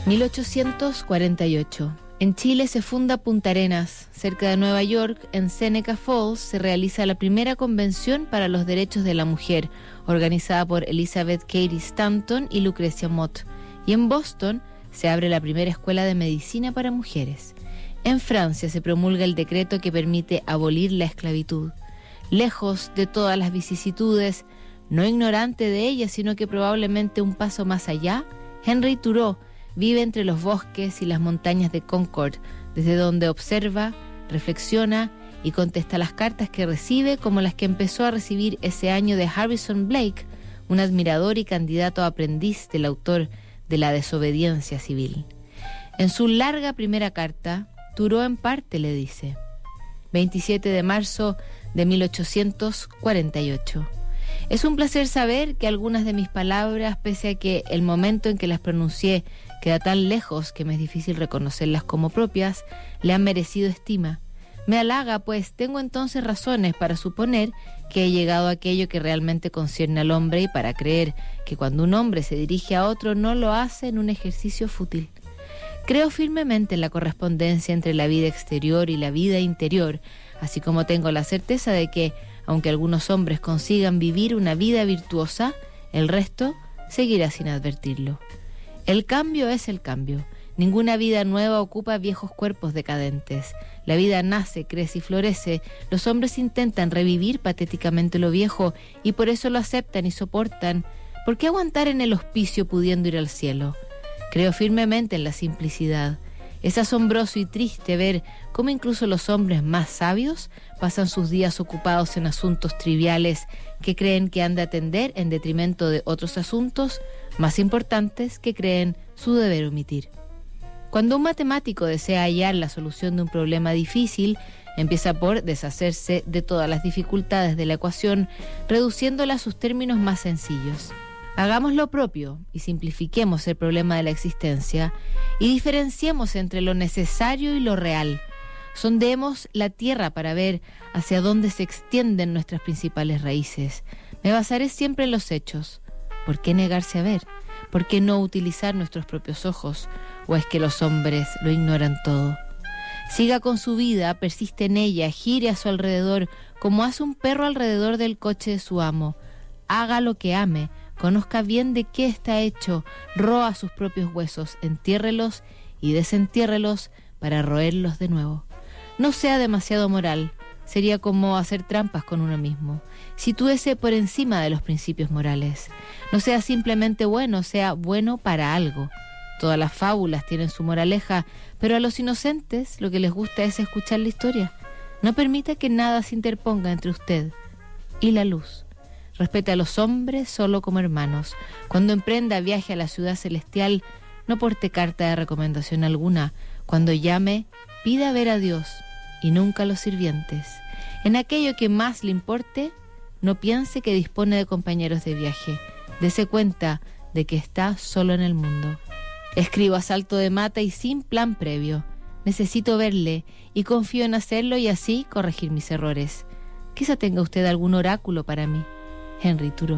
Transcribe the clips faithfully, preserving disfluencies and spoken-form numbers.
mil ochocientos cuarenta y ocho. En Chile se funda Punta Arenas. Cerca de Nueva York, en Seneca Falls, se realiza la primera convención para los derechos de la mujer, organizada por Elizabeth Cady Stanton y Lucrecia Mott. Y en Boston se abre la primera escuela de medicina para mujeres. En Francia se promulga el decreto que permite abolir la esclavitud. Lejos de todas las vicisitudes, no ignorante de ellas, sino que probablemente un paso más allá, Henry Thoreau vive entre los bosques y las montañas de Concord, desde donde observa, reflexiona y contesta las cartas que recibe, como las que empezó a recibir ese año de Harrison Blake, un admirador y candidato a aprendiz del autor de La desobediencia civil. En su larga primera carta, Thoreau en parte le dice: veintisiete de marzo de mil ochocientos cuarenta y ocho. Es un placer saber que algunas de mis palabras, pese a que el momento en que las pronuncié queda tan lejos que me es difícil reconocerlas como propias, le han merecido estima. Me halaga, pues tengo entonces razones para suponer que he llegado a aquello que realmente concierne al hombre y para creer que cuando un hombre se dirige a otro no lo hace en un ejercicio fútil. Creo firmemente en la correspondencia entre la vida exterior y la vida interior, así como tengo la certeza de que, aunque algunos hombres consigan vivir una vida virtuosa, el resto seguirá sin advertirlo. El cambio es el cambio. Ninguna vida nueva ocupa viejos cuerpos decadentes. La vida nace, crece y florece. Los hombres intentan revivir patéticamente lo viejo y por eso lo aceptan y soportan. ¿Por qué aguantar en el hospicio pudiendo ir al cielo? Creo firmemente en la simplicidad. Es asombroso y triste ver cómo incluso los hombres más sabios pasan sus días ocupados en asuntos triviales que creen que han de atender en detrimento de otros asuntos más importantes que creen su deber omitir. Cuando un matemático desea hallar la solución de un problema difícil, empieza por deshacerse de todas las dificultades de la ecuación, reduciéndola a sus términos más sencillos. Hagamos lo propio y simplifiquemos el problema de la existencia y diferenciemos entre lo necesario y lo real. Sondeemos la tierra para ver hacia dónde se extienden nuestras principales raíces. Me basaré siempre en los hechos. ¿Por qué negarse a ver? ¿Por qué no utilizar nuestros propios ojos? ¿O es que los hombres lo ignoran todo? Siga con su vida, persiste en ella, gire a su alrededor como hace un perro alrededor del coche de su amo. Haga lo que ame. Conozca bien de qué está hecho, roa sus propios huesos, entiérrelos y desentiérrelos para roerlos de nuevo. No sea demasiado moral, sería como hacer trampas con uno mismo. Sitúese por encima de los principios morales. No sea simplemente bueno, sea bueno para algo. Todas las fábulas tienen su moraleja, pero a los inocentes lo que les gusta es escuchar la historia. No permita que nada se interponga entre usted y la luz. Respete a los hombres solo como hermanos. Cuando emprenda viaje a la ciudad celestial, no porte carta de recomendación alguna. Cuando llame, pida ver a Dios y nunca a los sirvientes. En aquello que más le importe, no piense que dispone de compañeros de viaje. Dese cuenta de que está solo en el mundo. Escribo a salto de mata y sin plan previo. Necesito verle y confío en hacerlo y así corregir mis errores. Quizá tenga usted algún oráculo para mí. Henry Thoreau.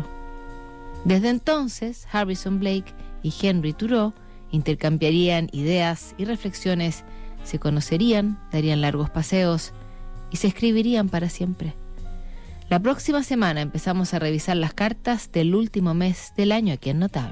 Desde entonces, Harrison Blake y Henry Thoreau intercambiarían ideas y reflexiones, se conocerían, darían largos paseos y se escribirían para siempre. La próxima semana empezamos a revisar las cartas del último mes del año aquí en Notable.